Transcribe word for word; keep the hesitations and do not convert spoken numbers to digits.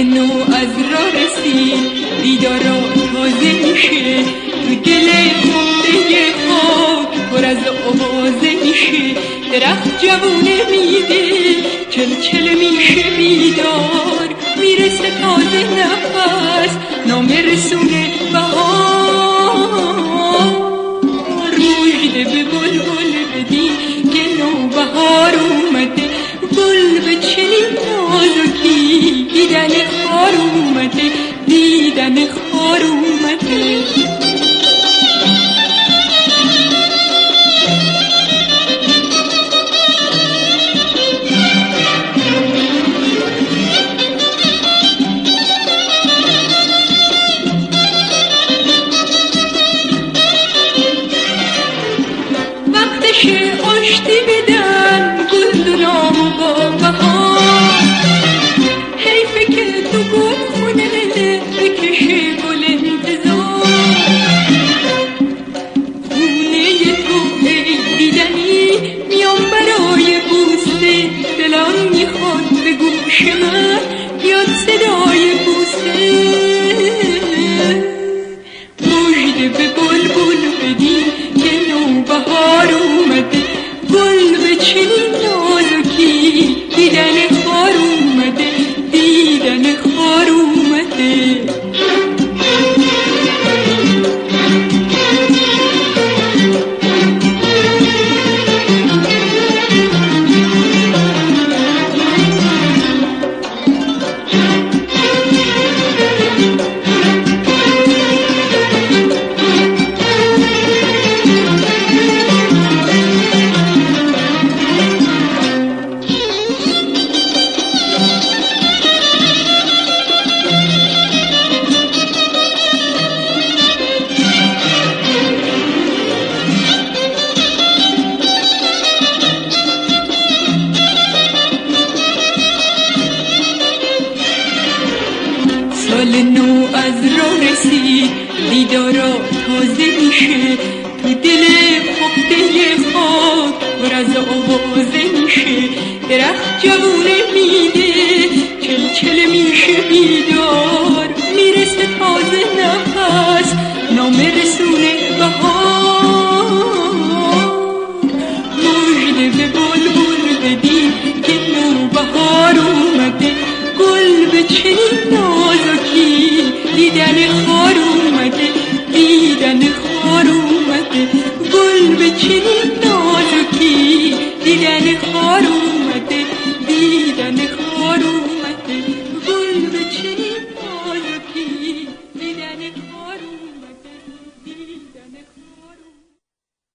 نو از راه رسید، دیدارا تازه میشه، تو دل خونده خاک پر از آوازه میشه. درخت جوونه میده، چل چل میشه بیدار، میرسه تازه نفس، نامه رسونه بهار. مژده به بلبل بدی که نوبهار اومده، گل به چنین نازکی دیدن خار اومده، دیدن خار اومده. آشتی بدن گلدونام و با بهار، حیفه که تو گل خونه بکشه گل انتظار. خونه تو ای دیدنی میام برای بوسه، دلم میخواد به گوش من بیاد صدای بوسه. مژده به بلبل بدی که نوبهار اومده، گل به چنین نازکی دیدن خار اومده، دیدن خار اومده. سال نو از راه رسید، دیدارا تازه میشه، تو دل خفته خاک پر از آوازه میشه. درخت جوونه میده، چل چل میشه بیدار، میرسه تازه نفس، نامه رسونه بهار. مژده به بلبل بدی که نوبهار اومده، گل به چنین نازکی دیدن خار اومده، دیدن خار اومده، گل به چنین